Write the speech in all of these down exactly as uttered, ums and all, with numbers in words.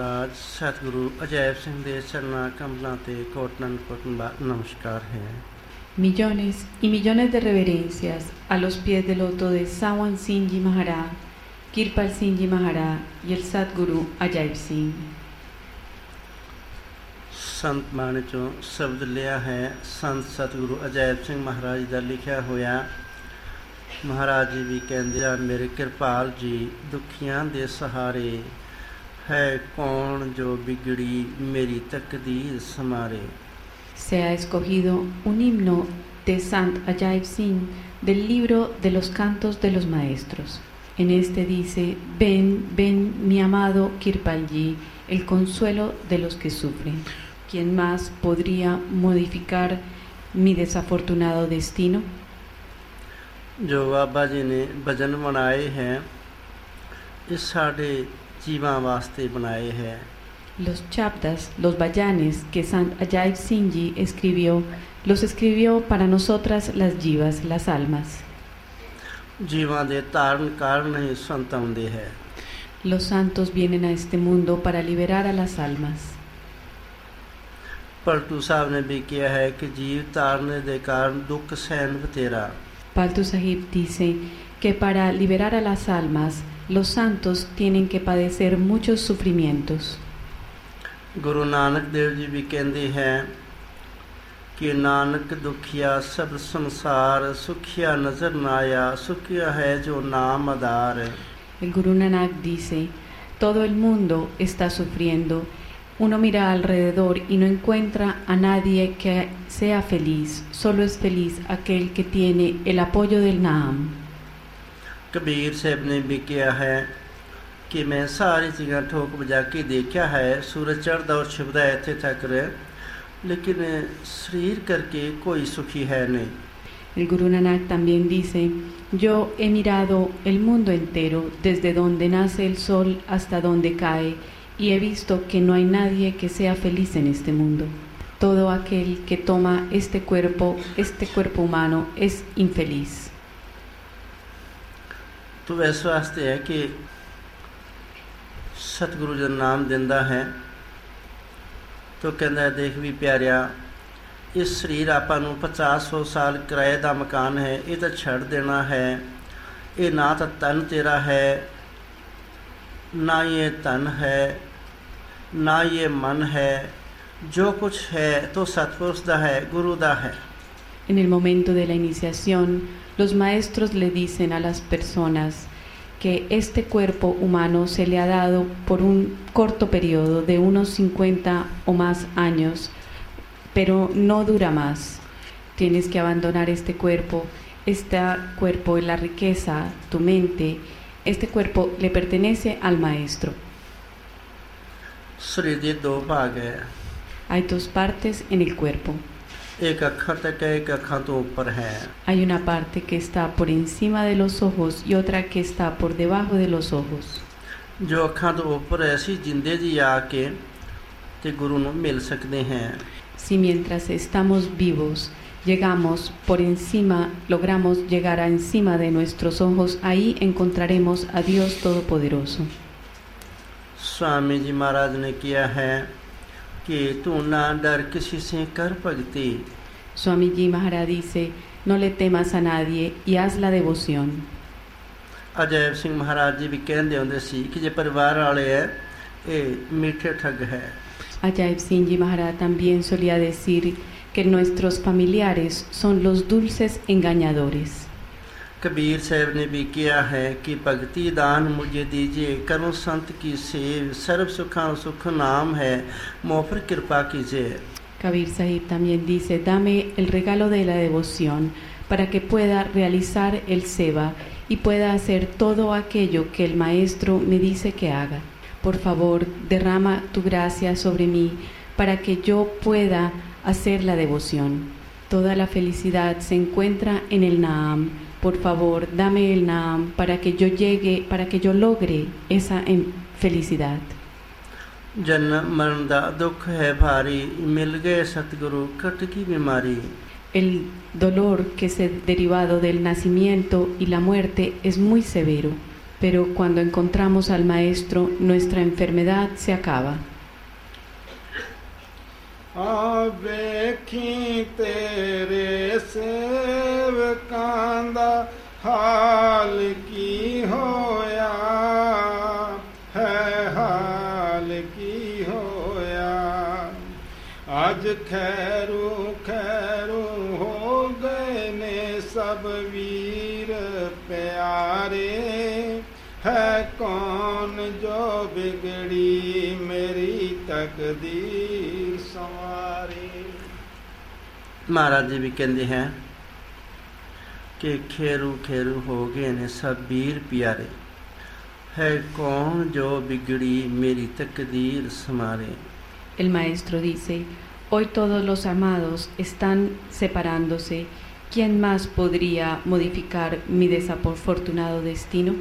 महाराज सतगुरु अजैब सिंह दे चरना कमलां ते कोटन कोटन नमस्कार है। Millones y millones de reverencias a los pies del loto de Sawan Singh Maharaj, Kirpal Singh Maharaj y el Sadguru Ajaib Singh। संत बाणी चों शब्द लिया है संत सतगुरु अजैब सिंह महाराज का लिखा होया। महाराज जी भी कहते आ मेरे कृपाल जी दुखियां दे सहारे है कौन जो बिगड़ी मेरी तकदीर समारे। Se ha escogido un himno de Sant Ajaib Singh del libro de los cantos de los maestros. En este dice: ven, ven mi amado Kirpalji, el consuelo de los que sufren. ¿Quién más podría modificar mi desafortunado destino? जो बाबा जी ने भजन बनाए हैं इस साढ़े जीवां वास्ते बनाए हैं। Los chapdas, los bayanes que Sant Ajaib Singh Ji escribió, los escribió para nosotras las jivas, las almas. जीवां दे तारण कारण ही संत आउंदे है। Los santos vienen a este mundo para liberar a las almas. Paltu साहब ने भी किया है कि जीव तारने दे कारण दुख सहन बतेरा। Paltu Sahib dice que para liberar a las almas, los santos tienen que padecer muchos sufrimientos. Guru नानक देव जी भी कहते हैं कि नानक दुखिया सब संसार सुखिया नजर न आया सुखिया है जो नाम आधार। El Guru Nanak dice: todo el mundo está sufriendo. Uno mira alrededor y no encuentra a nadie que sea feliz. Solo es feliz aquel que tiene el apoyo del Naam. Kabir साहब ने भी किया है कि मैं सारी जगह ठोक बजा के देखा है सूरज चढ़दा और छिपदा इत्थे तक लेकिन शरीर करके कोई सुखी है नहीं। El Guru Nanak también dice: yo he mirado el mundo entero desde donde nace el sol hasta donde cae y he visto que no hay nadie que sea feliz en este mundo. Todo aquel que toma este cuerpo, este cuerpo humano, es infeliz. तो इस वास्ते है कि सतगुरु जन नाम दिंदा है तो कहता देख भी प्यारिया इस शरीर आपां नूं पचास सौ साल किराए का मकान है ये तो छड़ देना है। ये ना तो तन तेरा है ना ये तन है ना ये मन है जो कुछ है तो सतपुरुष दा है गुरु दा है। En el momento de la iniciación, los maestros le dicen a las personas que este cuerpo humano se le ha dado por un corto periodo de unos cincuenta o más años, pero no dura más. Tienes que abandonar este cuerpo. Este cuerpo es la riqueza, tu mente. Este cuerpo le pertenece al maestro. शरीर दे दो भाग है। Hay dos partes en el cuerpo. एक अखर तक है एक अखां तो ऊपर है। Hay una parte que está por encima de los ojos y otra que está por debajo de los ojos. जो अखां तो ऊपर ऐसी जिंदे जी आके ते गुरु नूं मिल सकते हैं। Si mientras estamos vivos llegamos por encima, logramos llegar a encima de nuestros ojos, ahí encontraremos a Dios Todopoderoso. Swami जी महाराज ने किया है कि तू ना डर किसी से कर भक्ति। Swami Ji Maharaj dice: no le temas a nadie y haz la devoción. Ajaib सिंह महाराज जी भी कहते होंदे सी कि जे परिवार वाले है ये मीठे ठग है। Ajaib Singh Ji Maharaj también solía decir que nuestros familiares son los dulces engañadores. Kabir साहब ने भी किया है कि भक्ति दान मुझे दीजिए करो संत की सेव सर्व सुखा सुख नाम है मोफर कृपा कीजिए। Kabir Sahib también dice: dame el regalo de la devoción para que pueda realizar el seva y pueda hacer todo aquello que el maestro me dice que haga. Por favor, derrama tu gracia sobre mí para que yo pueda hacer la devoción. Toda la felicidad se encuentra en el Naam. Por favor, dame el Naam para que yo llegue, para que yo logre esa felicidad. जन्म मरण दा दुख है भारी मिल गए सतगुरु कट की बीमारी। El dolor que es derivado del nacimiento y la muerte es muy severo, pero cuando encontramos al Maestro, nuestra enfermedad se acaba. ਵੇਖੀ ਤੇਰੇ ਸੇਵਕਾਂ ਦਾ ਹਾਲ ਕੀ ਹੋਇਆ ਹੈ, ਹਾਲ ਕੀ ਹੋਇਆ। ਅੱਜ ਖੈਰੂ ਖੈਰੂ ਹੋ ਗਏ ਨੇ ਸਭ ਵੀਰ ਪਿਆਰੇ, है कौन जो बिगड़ी मेरी तकदीर संवारे। महाराज जी भी कहते हैं कि खेरू खेरू हो गए ने सब वीर प्यारे, है कौन जो बिगड़ी मेरी तकदीर संवारे। El maestro dice, hoy todos los amados están separándose, ¿quién más podría modificar mi desafortunado destino?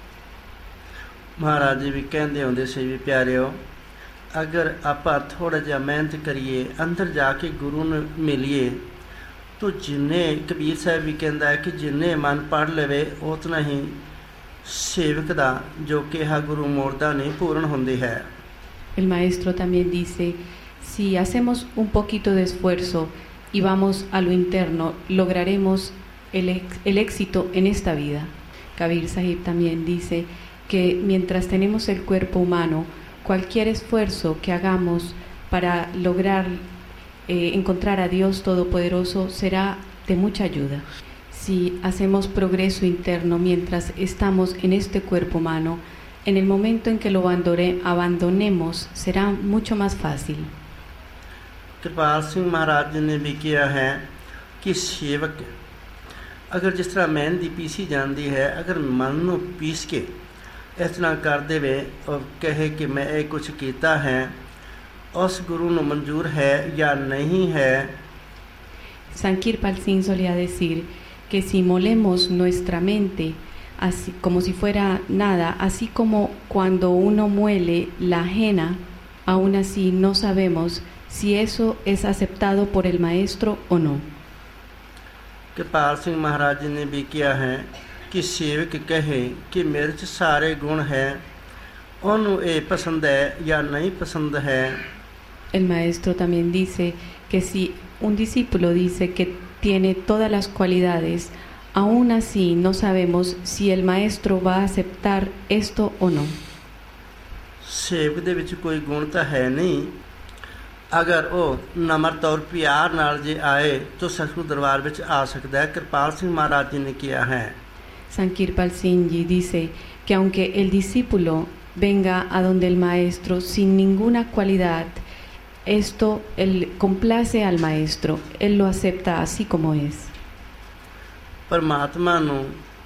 Maharaj ਜੀ ਵੀ ਕਹਿੰਦੇ ਹੁੰਦੇ ਸੀ ਵੀ ਪਿਆਰਿਓ, ਅਗਰ ਆਪਾਂ ਥੋੜ੍ਹਾ ਜਿਹਾ ਮਿਹਨਤ ਕਰੀਏ, ਅੰਦਰ ਜਾ ਕੇ ਗੁਰੂ ਨੂੰ ਮਿਲੀਏ, ਤਾਂ ਜਿੰਨੇ ਕਬੀਰ ਸਾਹਿਬ ਵੀ ਕਹਿੰਦਾ ਹੈ ਕਿ ਜਿੰਨੇ ਮਨ ਪੜ੍ਹ ਲਵੇ ਉਤਨਾ ਹੀ ਸੇਵਕ ਦਾ ਜੋ ਕਿਹਾ ਗੁਰੂ ਮੋੜਦਾ ਨਹੀਂ ਪੂਰਨ ਹੁੰਦੀ ਹੈ। El maestro también dice, si hacemos un poquito de esfuerzo y vamos a lo interno, lograremos el, ex, el éxito en esta vida. Kabir Sahib también dice que mientras tenemos el cuerpo humano, cualquier esfuerzo que hagamos para lograr eh, encontrar a Dios Todopoderoso será de mucha ayuda. Si hacemos progreso interno mientras estamos en este cuerpo humano, en el momento en que lo abandone, abandonemos será mucho más fácil. कृपाल सिंह महाराज जी ने भी किया है कि सेवक अगर जिस तरह मेहंदी पीसी जाती है, अगर मन को पीस के इस तरह कर देवे और कहे कि मैं ये कुछ किया है, उस गुरु को मंजूर है या नहीं है। Sankirpal Singh solía decir que si molemos nuestra mente así, como si fuera nada, así como cuando uno muele la ajena, aún así no sabemos si eso es aceptado por el maestro o no. कृपाल सिंह महाराज जी ने भी किया है कि सेवक कहे कि मेरे च सारे गुण है, उन्होंने ये पसंद है या नहीं पसंद है। El maestro también dice que si un discípulo dice que tiene todas las cualidades, aún así no sabemos si el maestro va a aceptar esto o no. सेवक दे विच कोई गुण तो है नहीं, अगर वो नम्रता और प्यार नाल जे आए तो सतगुरु दरबार विच आ सकता है। कृपाल सिंह महाराज जी ने किया है। Sankirpal Singh Ji dice que aunque el discípulo venga a donde el maestro sin ninguna cualidad, esto él complace al maestro, él lo acepta así como es. परमात्मा नूं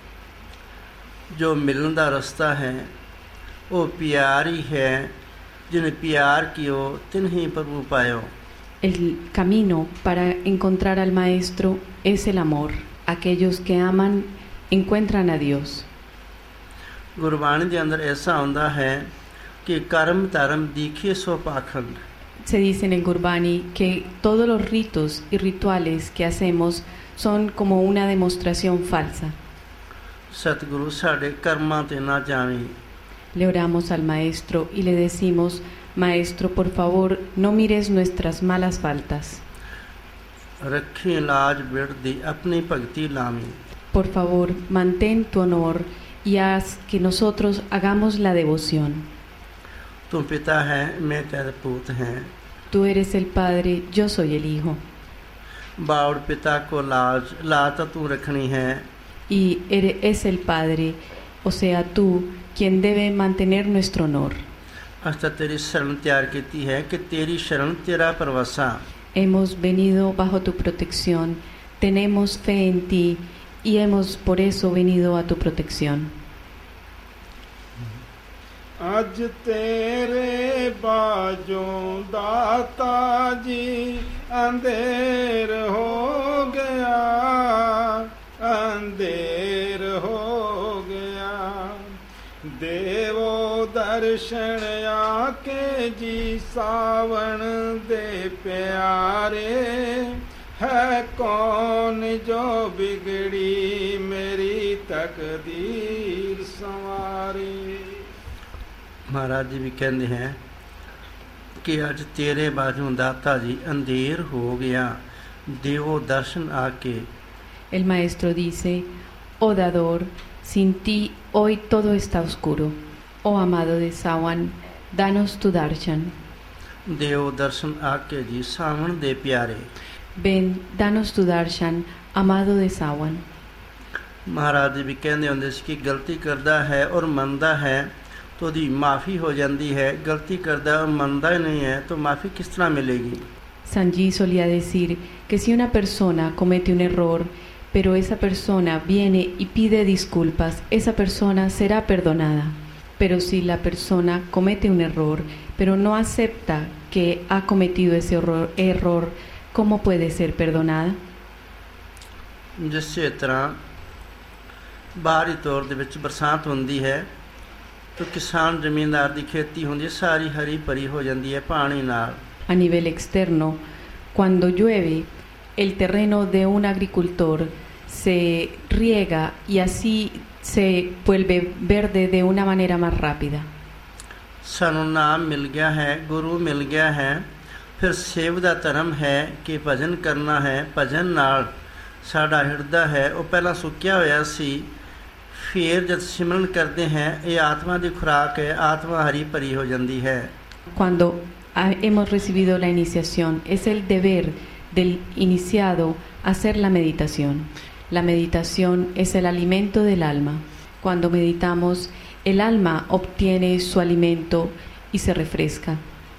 जो मिलन दा रस्ता है वो प्यार ही है, जिन्हें प्यार कियो तिन्हीं प्रभु पायो। El camino para encontrar al maestro es el amor. Aquellos que aman encuentran a Dios. Gurbani के अंदर ऐसा होता है कि कर्म धर्म दीखे सो पाखंड। Se dice en el Gurbani que todos los ritos y rituales que hacemos son como una demostración falsa. सतगुरु साडे कर्मां ते ना जावी। Le oramos al maestro y le decimos, maestro, por favor, no mires nuestras malas faltas. रखी लाज बिरदी अपनी भक्ति लामी। Por favor, mantén tu honor y haz que nosotros hagamos la devoción. तू पिता है, मैं तेरा पूत हैं। Tú eres el Padre, yo soy el Hijo. बाउड़ पिता को लाज लाज तो तू रखनी है। Y eres, es el Padre, o sea, tú, quien debe mantener nuestro honor. हस्ता तेरी शरण तैयार की है कि तेरी शरण तेरा परवासा। Hemos venido bajo tu protección, tenemos fe en ti y hemos por eso venido a tu protección. ਅੱਜ ਤੇਰੇ ਬਾਝੋਂ ਦਾਤਾ ਜੀ ਅੰਧੇਰ ਹੋ ਗਿਆ, ਅੰਧੇਰ ਹੋ ਗਿਆ। ਦੇਵੋ ਦਰਸ਼ਨ ਆਕੇ ਜੀ ਸਾਵਣ ਦੇ ਪਿਆਰੇ, है कौन जो बिगड़ी मेरी तकदीर संवारे। महाराज जी भी कहते हैं कि अज तेरे बाजू दाता जी अंधेर हो गया, देवो दर्शन आके। El maestro dice: oh dador, sin ti hoy todo está oscuro. Oh amado de Sawan, danos tu darshan. देव दर्शन आके जी सावन दे प्यारे। Ven, danos tu darshan, amado de Sawan. महाराज जी भी कहते होंगे कि गलती करता है और मंदा है तो दी माफ़ी हो जाती है, गलती करता और मंदा ही नहीं है तो माफ़ी किस तरह मिलेगी। Sanji solía decir que si una persona comete un error, pero esa persona viene y pide disculpas, esa persona será perdonada. Pero si la persona comete un error, pero no acepta que ha cometido ese error, error ¿cómo puede ser perdonada? जिस तरह बाहरी तौर दे विच बरसात होंदी है तो किसान जमींदार दी खेती होंदी सारी हरी भरी हो जाती है पानी नाल। A nivel externo, cuando llueve, el terreno de un agricultor se riega y así se vuelve verde de una manera más rápida. सानू नाम मिल गया है, गुरु मिल गया है, फिर सेव दा धर्म है कि भजन करना है, भजन नाल साडा हिरदा है वो पहला सुक्या होया सी, फिर जब सिमरन करते हैं ये आत्मा दी खुराक है, आत्मा हरी भरी हो जाती है। Cuando hemos recibido la iniciación, es el deber del iniciado hacer la meditación. La meditación es el alimento del alma. Cuando meditamos, el alma obtiene su alimento y se refresca.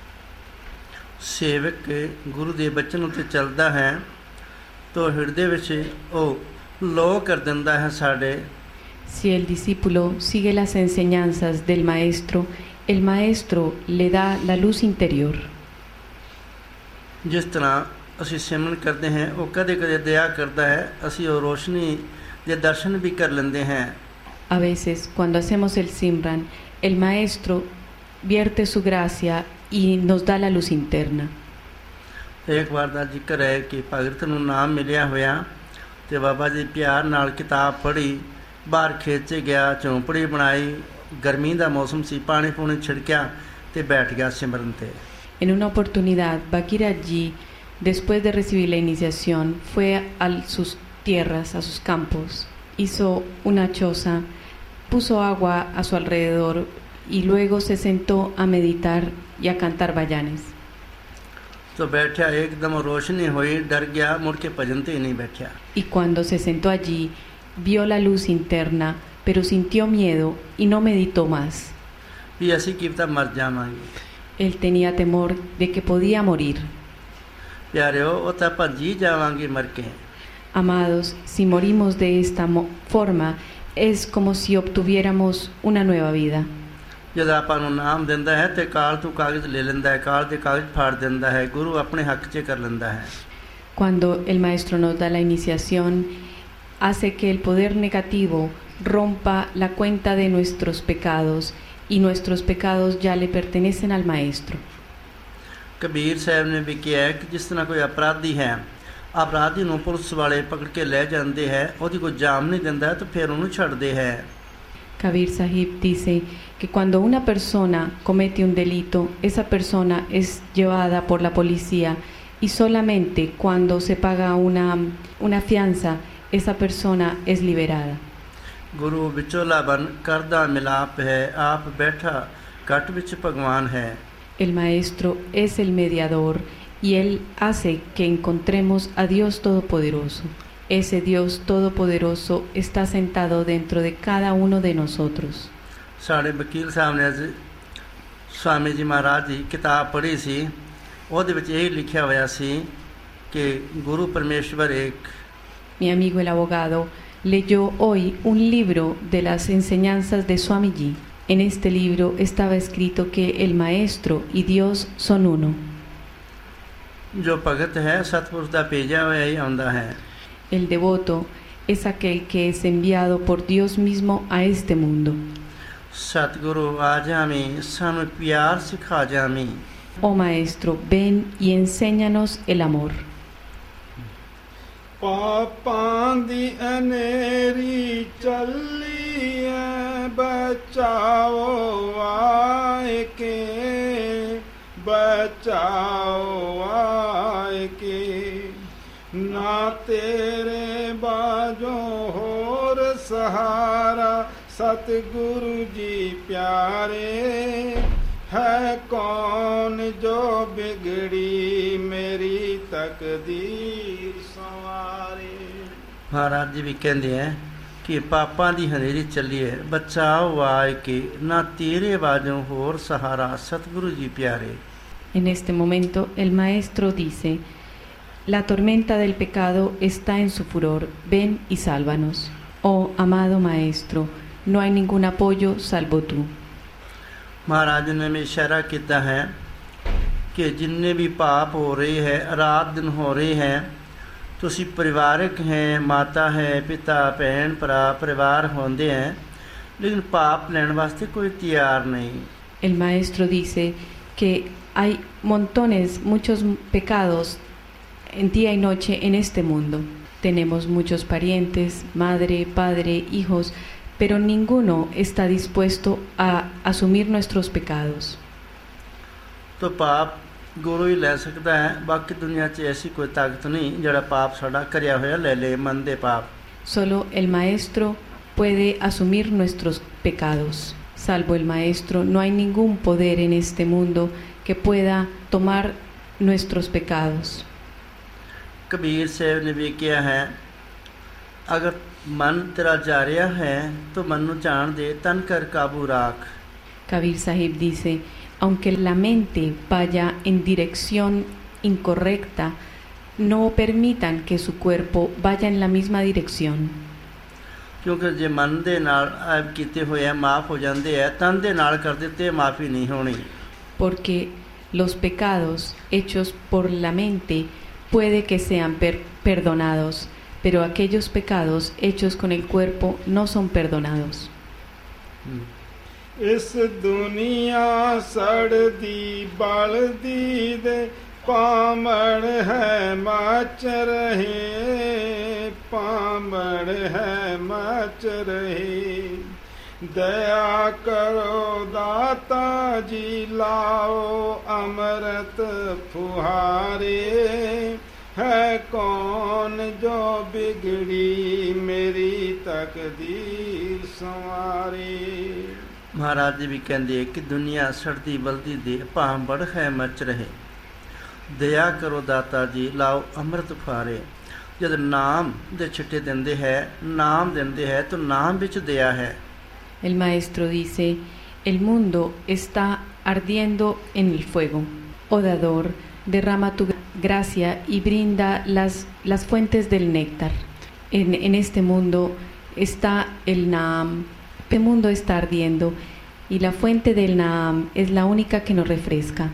सेवक गुरु दे बचन उत्ते चलदा है तो हृदय विच ओ लो कर दिंदा है साडे। Si el discípulo sigue las enseñanzas del maestro, el maestro le da la luz interior. जिस तरह असी सिमरन करते हैं वो कदे कदे दया करता है, असी वो रोशनी दे दर्शन भी कर लेंदे हैं। A veces, cuando hacemos el Simran, el maestro vierte su gracia y nos da la luz interna. एक बार दा जिक्र है कि भगत नूं नाम मिलिया होया ते बाबा जी प्यार नाल किताब पढ़ी, बाहर खेत च गया, झोंपड़ी बनाई, गर्मी दा मौसम सी, पानी पूनी छिड़किया ते बैठ गया सिमरन ते। En una oportunidad, Bakiraji, después de recibir la iniciación, fue a sus tierras, a sus campos, hizo una choza, puso agua a su alrededor y luego se sentó a meditar y a cantar bayanes. तो बैठा एकदम रोशनी हुई, डर गया, मुड़ के भजन ते ही नहीं बैठा। Y cuando se sentó allí, vio la luz interna, pero sintió miedo y no meditó más. भी असी कीमता मर जावांगे। Él tenía temor de que podía morir. प्यारिओ वो तो आपां जी जावांगे मर के। Amados, si morimos de esta forma, es como si obtuviéramos una nueva vida. जब आपां नूं नाम दिंदा है तो काल तू कागज ले लेंदा है, काल दे कागज फाड़ दिंदा है, गुरु अपने हक च कर लेंदा है। Cuando el maestro nos da la iniciación, hace que el poder negativo rompa la cuenta de nuestros pecados y nuestros pecados ya le pertenecen al maestro. Kabir साहब ने भी किया है कि जिस तरह कोई अपराधी है, अपराधी नूं पुलिस वाले पकड़ के ले जाते हैं, ओदी कोई जाम नहीं दिंदा तो फिर उन्होंने छड्डदे है। Kabir Sahib dice que cuando una persona comete un delito, esa persona es llevada por la policía y solamente cuando se paga una, una fianza, esa persona es liberada. गुरु विचोला बन करदा मिलाप है, आप बैठा घट विच भगवान है। El maestro es el mediador y él hace que encontremos a Dios Todopoderoso. Ese Dios Todopoderoso está sentado dentro de cada uno de nosotros. साढ़े वकील साहब ने स्वामी जी महाराज जी किताब पढ़ी सी, ਉਹਦੇ ਵਿੱਚ ਇਹ ਲਿਖਿਆ ਹੋਇਆ ਸੀ कि गुरु परमेश्वर एक। Mi amigo el abogado leyó hoy un libro de las enseñanzas de Swamiji. En este libro estaba escrito que el maestro y Dios son uno. जो भगत है सतपुरुष दा भेजा होया ही आंदा है। El devoto es aquel que es enviado por Dios mismo a este mundo. सतगुरु आ जामी सानू प्यार सिखा Jami. Oh maestro, ven y enséñanos el amor. पापां दी अनेरी चली है बचाओ आए के, बचाओ आए के, ना तेरे बाजों होर सहारा सतगुरु जी प्यारे, है कौन जो बिगड़ी मेरी तकदीर संवारे। महाराज जी भी कहते हैं कि पापां दी हनेरी चली है, बचाओ आए के, ना तेरे बाजों होर सहारा सतगुरु जी प्यारे। En este momento el maestro dice: la tormenta del pecado está en su furor, ven y sálvanos. Oh amado maestro, no hay ningún apoyo salvo tú। महाराज ने में इशारा किया है कि जिन्ने भी पाप हो रहे हैं, रात दिन हो रहे हैं, तुसी परिवारक हैं, माता है, पिता, भैन, भरा, परिवार होंदे हैं, लेकिन पाप लेने वास्ते कोई तैयार नहीं। El maestro dice que hay montones, muchos pecados en día y noche en este mundo. Tenemos muchos parientes, madre, padre, hijos, pero ninguno está dispuesto a asumir nuestros pecados। तो पाप गुरु ही ले सकता है, बाकी दुनिया च ऐसी कोई ताकत नहीं जड़ा पाप साड़ा करया होया ले ले मन दे पाप। Solo el maestro puede asumir nuestros pecados। Salvo el maestro, no hay ningún poder en este mundo que pueda tomar nuestros pecados। Kabir साहब ने भी किया है, अगर मन तेरा जा रहा है तो मन नू जान दे, तन कर काबू राख। Kabir Sahib dice: aunque la mente vaya en dirección incorrecta, no permitan que su cuerpo vaya en la misma dirección। क्योंकि जे मन दे नाल ऐब कीते होए माफ हो जाते हैं, तन दे नाल कर दिते माफ़ी नहीं होनी। Porque los pecados hechos por la mente puede que sean per- perdonados, pero aquellos pecados hechos con el cuerpo no son perdonados। इस दुनिया सड़दी बलदी दे, पामड़ है मच रहे, पामड़ है मच रहे, दया करो दाता जी लाओ अमृत फुहारे, है कौन जो बिगड़ी मेरी तकदीर संवारे। महाराज जी भी कहते कि दुनिया सड़ती बलदी दे, पांबड़ है मच रहे, दया करो दाता जी लाओ अमृत फुहारे। जब नाम दे छिट्टे देंदे है, नाम देंदे है, तो नाम विच दया है। El maestro dice: el mundo está ardiendo en el fuego. Oh dador, derrama tu gracia y brinda las, las fuentes del néctar. En, en este mundo está el Naam. Este mundo está ardiendo y la fuente del Naam es la única que nos refresca।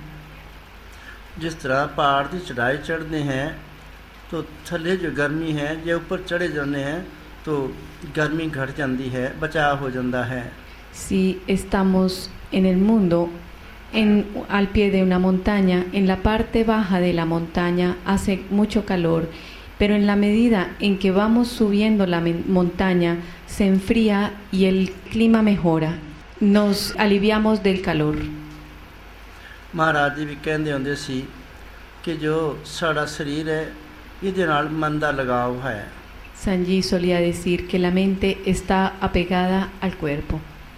जिस तरह पहाड़ की चढ़ाई चढ़ते हैं तो थले जो गर्मी है, जे ऊपर चढ़े जाते हैं तो गर्मी घट जाती है, बचाव हो जाता है। Si estamos en el mundo, en, al pie de una montaña, en la parte baja de la montaña hace mucho calor, pero en la medida en que vamos subiendo la montaña se enfría y el clima mejora, nos aliviamos del calor। महाराज जी भी कहते होंदे सी कि जो साड़ा शरीर है इहदे नाल मन दा लगाव है। Sanji solía decir que la mente está apegada al cuerpo।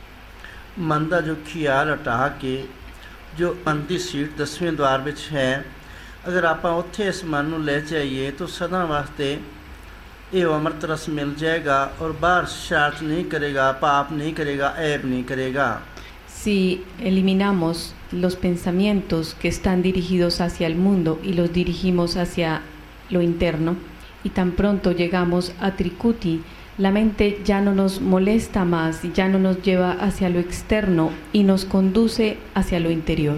मन दा जो ख्याल हटा के जो मन दी सीट दसवें द्वार विच है, अगर आपां उत्थे इस मन नूं ले जाइए तो सदा वास्ते ये अमृत रस मिल जाएगा और बाहर शरारत नहीं करेगा, पाप नहीं करेगा, ऐब नहीं करेगा। Si eliminamos los pensamientos que están dirigidos hacia el mundo y los dirigimos hacia lo interno, y tan pronto llegamos a Trikuti, la mente ya no nos molesta más, ya no nos lleva hacia lo externo y nos conduce hacia lo interior।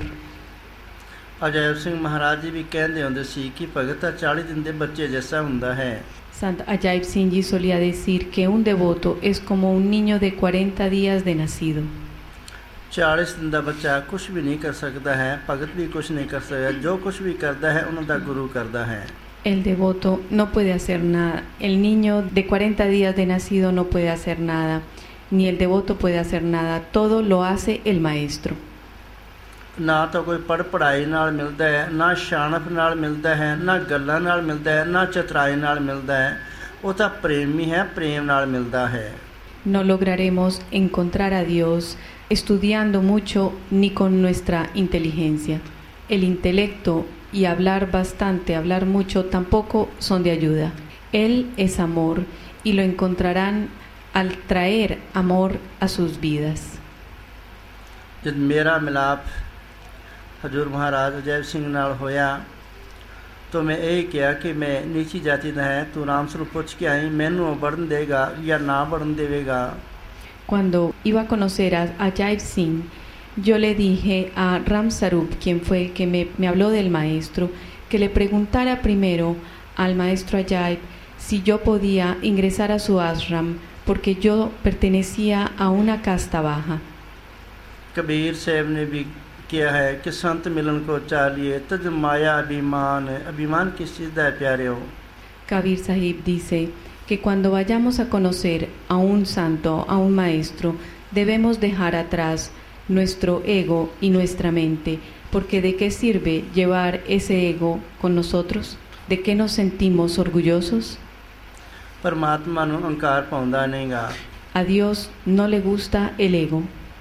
Ajaib सिंह महाराज जी भी कहते होंदे सी कि भगत चालीस दिन दे बच्चे जैसा हुंदा है। Sant Ajaib Singh Ji solía decir que un devoto es como un niño de cuarenta días de nacido। चालीस दिन का बच्चा कुछ भी नहीं कर सकता है, भगत भी कुछ नहीं कर सकता, जो कुछ भी करता है उन्होंने गुरु करता है। El devoto no puede hacer nada, el niño de cuarenta días de nacido no puede hacer nada, ni el devoto puede hacer nada, todo lo hace el maestro. ਨਾ ਤਾਂ ਕੋਈ ਪੜ੍ਹ ਪੜ੍ਹਾਈ ਨਾਲ ਮਿਲਦਾ ਹੈ, ਨਾ ਸ਼ਾਨਪ ਨਾਲ ਮਿਲਦਾ ਹੈ, ਨਾ ਗੱਲਾਂ ਨਾਲ ਮਿਲਦਾ ਹੈ, ਨਾ ਚਤਰਾਈ ਨਾਲ ਮਿਲਦਾ ਹੈ। ਉਹ ਤਾਂ ਪ੍ਰੇਮੀ ਹੈ, ਪ੍ਰੇਮ ਨਾਲ ਮਿਲਦਾ ਹੈ। No lograremos encontrar a Dios estudiando mucho ni con nuestra inteligencia. El intelecto y hablar bastante, hablar mucho tampoco son de ayuda. Él es amor y lo encontrarán al traer amor a sus vidas. ਜਦ ਮੇਰਾ ਮਿਲਾਪ ਹਜ਼ੂਰ ਮਹਾਰਾਜ ਅਜੈਬ ਸਿੰਘ ਨਾਲ ਹੋਇਆ ਤਾਂ ਮੈਂ ਇਹ ਕਿਹਾ ਕਿ ਮੈਂ ਨੀਚੀ ਜਾਤੀ ਦਾ ਹੈ, ਤੂੰ ਰਾਮ ਸਰੂਪ ਪੁੱਛ ਕੇ ਆਈ, ਮੈਨੂੰ ਵੜਨ ਦੇਗਾ ਜਾਂ ਨਾ ਵੜਨ ਦੇਵੇਗਾ। Cuando iba a conocer a Ajaib Singh, yo le dije a Ram Sarup, quien fue el que me, me habló del maestro, que le preguntara primero al maestro Ajaib si yo podía ingresar a su ashram, porque yo pertenecía a una casta baja. Kabir साहब ने भी किया है कि संत मिलन को चालिए तज माया अभिमान। अभिमान किस चीज़ का है प्यारे हो? Kabir Sahib dice que cuando vayamos a conocer a un santo, a un maestro, debemos dejar atrás nuestro ego y nuestra mente, porque ¿de qué sirve llevar ese ego con nosotros? ¿De qué nos sentimos orgullosos? परमात्मा ਨੂੰ ਅਹੰਕਾਰ ਪਾਉਂਦਾ ਨਹੀਂਗਾ। A Dios no le gusta el ego.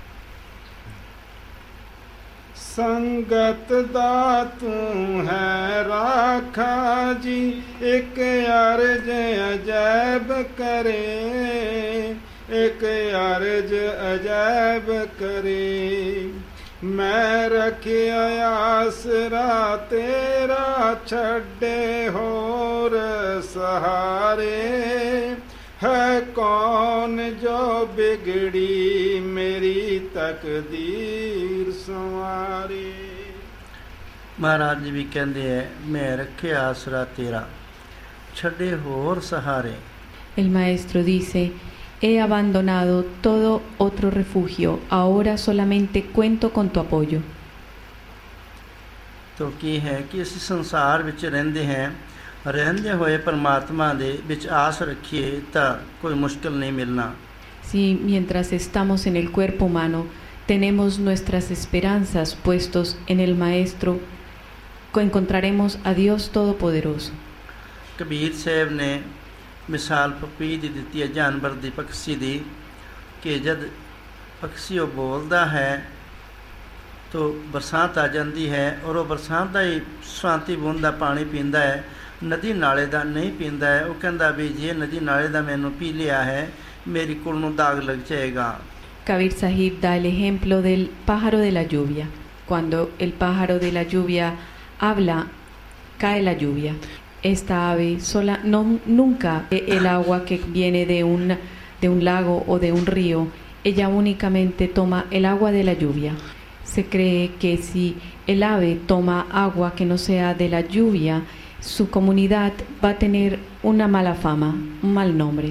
ਸੰਗਤ ਦਾ ਤੂੰ ਹੈ ਰਾਖਾ ਜੀ, ਇੱਕ ਅਰਜ ਅਜੈਬ ਕਰੇ, ਇੱਕ ਅਰਜ ਅਜੈਬ ਕਰੇ। ਮੈਂ ਰੱਖਿਆ ਆਸਰਾ ਤੇਰਾ, ਛੱਡੇ ਹੋਰ ਸਹਾਰੇ। है कौन जो बिगड़ी मेरी तकदीर संवारे। महाराज जी भी कहते हैं मैं रखे आसरा तेरा, छड़े होर सहारे। El maestro dice, he abandonado todo otro refugio, ahora solamente cuento con tu apoyo. तो की है कि इस संसार विच रहंदे हैं, रहंदे होए परमात्मा दे विच आस रखिए तां कोई मुश्किल नहीं मिलना। Si mientras estamos en el cuerpo humano tenemos nuestras esperanzas puestos en el maestro, encontraremos a Dios Todopoderoso. Kabir साहब ने मिसाल पपी दी दित्ती है जानवर दी, पक्षी दी, कि जद पक्षी वो बोलता है तो बरसात आ जाती है और वो बरसात का ही शांति बूंद का पानी पींदा है, नदी नाले का नहीं पींदा है। वो कहता भी जे नदी नाले का मैनू पी लिया है मेरी कुल नूं दाग लग जाएगा। Kabir Sahib da el ejemplo del pájaro de la lluvia. Cuando el pájaro de la lluvia habla, cae la lluvia. Esta ave sola no nunca ve el agua que viene de un de un lago o de un río. Ella únicamente toma el agua de la lluvia. Se cree que si el ave toma agua que no sea de la lluvia, su comunidad va a tener una mala fama, un mal nombre.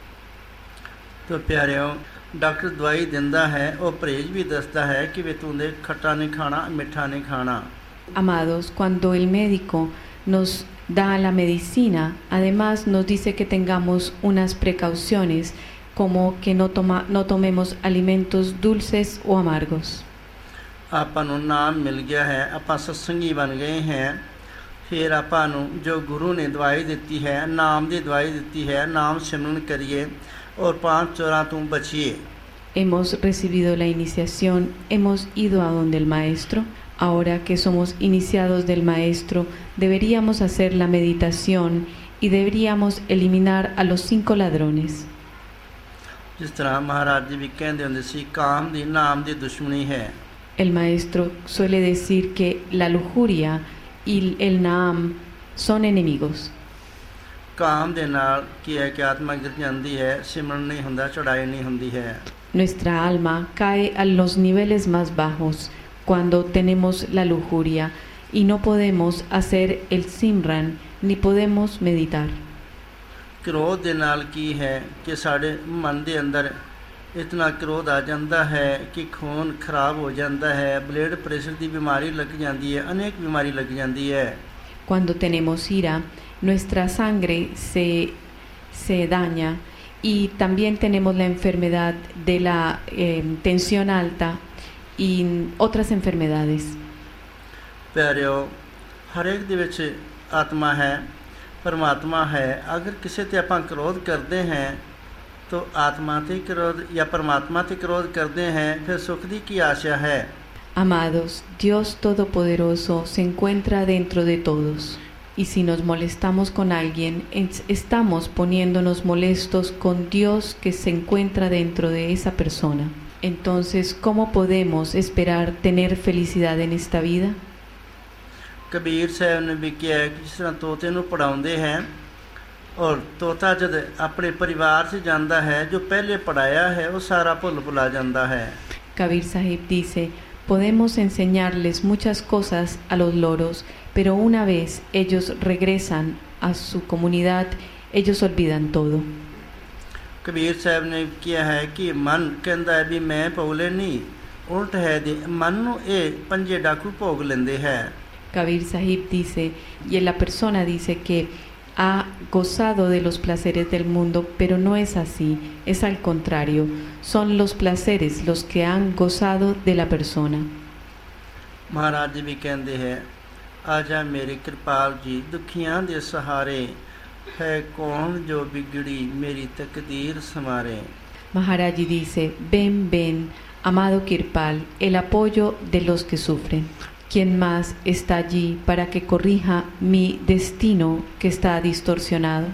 तो प्यारियों, डॉक्टर दवाई दिंदा है और परहेज भी दसदा है कि वे तूं दे खट्टा नहीं खाना, मिठा नहीं खाना। Amados, cuando el médico nos da la medicina, además nos dice que tengamos unas precauciones, como que no toma, no tomemos alimentos dulces o amargos. ਆਪਾਂ ਨੂੰ ਨਾਮ ਮਿਲ ਗਿਆ ਹੈ, ਆਪਾਂ ਸਤਸੰਗੀ ਬਣ ਗਏ हैं, फिर ਆਪਾਂ ਨੂੰ जो गुरु ने दवाई ਦਿੱਤੀ है, नाम ਦੀ दवाई ਦਿੱਤੀ है, नाम सिमरन करिए और पांच चोरां ਤੋਂ बचिए। Hemos recibido la iniciación, hemos ido a donde el maestro. Ahora que somos iniciados del maestro, deberíamos hacer la meditación y deberíamos eliminar a los cinco ladrones. जिस तरह महाराज जी भी कहते ਹੁੰਦੇ ਸੀ ਕਾਮ ਦੀ ਨਾਮ ਦੀ ਦੁਸ਼ਮਣੀ ਹੈ। El maestro suele decir que la lujuria y el naam son enemigos. ਕਾਮ ਦੇ ਨਾਲ ਕੀ ਹੈ ਕਿ ਆਤਮਾ ਗਿਰ ਜਾਂਦੀ ਹੈ, ਸਿਮਰਨ ਨਹੀਂ ਹੁੰਦਾ, ਚੜਾਈ ਨਹੀਂ ਹੁੰਦੀ ਹੈ। Nuestra alma cae a los niveles más bajos cuando tenemos la lujuria y no podemos hacer el simran ni podemos meditar. क्रोध ਦੇ ਨਾਲ ਕੀ ਹੈ ਕਿ ਸਾਡੇ ਮਨ ਦੇ ਅੰਦਰ इतना क्रोध आ जाता है कि खून खराब हो जाता है, ब्लड प्रेशर की बीमारी लग जाती है, अनेक बीमारी लग जाती है। Cuando tenemos ira, nuestra sangre se, se daña y también tenemos la enfermedad de la eh, tensión alta y otras enfermedades. ਪਿਆਰਿਓ, ਹਰੇਕ ਦੇ ਵਿੱਚ ਆਤਮਾ ਹੈ, ਪਰਮਾਤਮਾ ਹੈ। ਅਗਰ ਕਿਸੇ ਤੇ ਆਪਾਂ ਕ੍ਰੋਧ ਕਰਦੇ हैं तो आत्मा ते क्रोध या परमात्मा ते क्रोध करते हैं, फिर सुख दी की आशा है। Amados, Dios Todopoderoso se encuentra dentro de todos. Y si nos molestamos con alguien, estamos poniéndonos molestos con Dios que se encuentra dentro de esa persona. Entonces, ¿cómo podemos esperar tener felicidad en esta vida? Kabir साहब ने भी किया कि जिस तरह तोते नूं पढ़ाउंदे हैं और तोता जद अपने परिवार से जाता है, जो पहले पढ़ाया है वो सारा भुल भुला जाता है। Kabir Sahib dice, podemos enseñarles muchas cosas a los loros, pero una vez ellos regresan a su comunidad, ellos olvidan todo. Kabir साहब ने किया है कि मन कहता है भी मैं भोगले नहीं, उल्ट है दे मन नूं ए पंजे डाकू भोग लेंदे है। Kabir Sahib dice, y la persona dice que ha gozado de los placeres del mundo, pero no es así, es al contrario, son los placeres los que han gozado de la persona. महाराज जी भी कहते हैं, आजा मेरे कृपाल जी दुखियां दे सहारे, है कौन जो बिगड़ी मेरी तकदीर संवारे। Maharaj Ji dice, ven, ven, amado Kirpal, el apoyo de los que sufren. ¿Quién más está allí para que corrija mi destino que está distorsionado?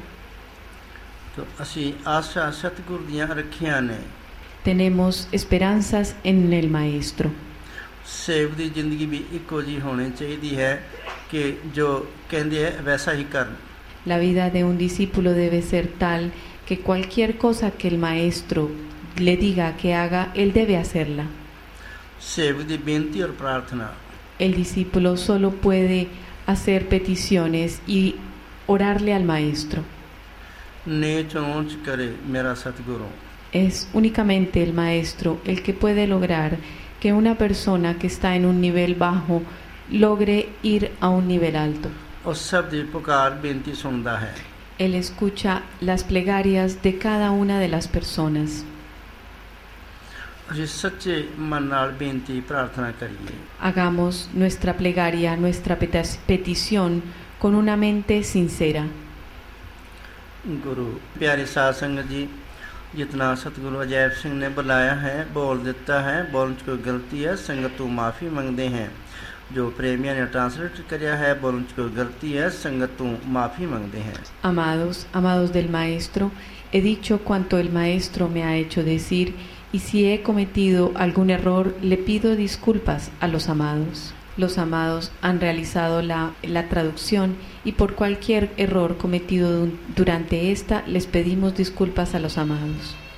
तो असी आशा सतगुरु दियां रखियां ने। Tenemos esperanzas en el Maestro. सेवक दी जिंदगी भी इको जी होनी चाहिए है कि जो कहते हैं वैसा ही कर। La vida de un discípulo debe ser tal que cualquier cosa que el Maestro le diga que haga, él debe hacerla. सेवक दी बेनती और प्रार्थना। El discípulo solo puede hacer peticiones y orarle al Maestro. नीच ऊंच करे मेरा सतगुरु। Es únicamente el Maestro el que puede lograr que una persona que está en un nivel bajo logre ir a un nivel alto. और सब दी पुकार बेनती सुनता है। Él escucha las plegarias de cada una de las personas. ਅਸੀਂ ਸੱਚੇ ਮਨ ਨਾਲ ਬੇਨਤੀ ਪ੍ਰਾਰਥਨਾ ਕਰੀਏ। Hagamos nuestra plegaria, nuestra petición con una mente sincera. गुरु प्यारे साध संगत जी, जितना सतगुरु अजैब सिंह ने बुलाया है बोल देता है, बोलने च कोई गलती है संगत तू माफ़ी मंगते हैं। जो प्रेमिया ने ट्रांसलेट किया है बोलने च कोई गलती है संगत तू माफ़ी मंगते हैं। Amados, amados del Maestro, he dicho cuanto el Maestro me ha hecho decir, y si he cometido algún error, le pido disculpas a los amados. Los amados han realizado la, la traducción y por cualquier error cometido durante esta les pedimos disculpas a los amados.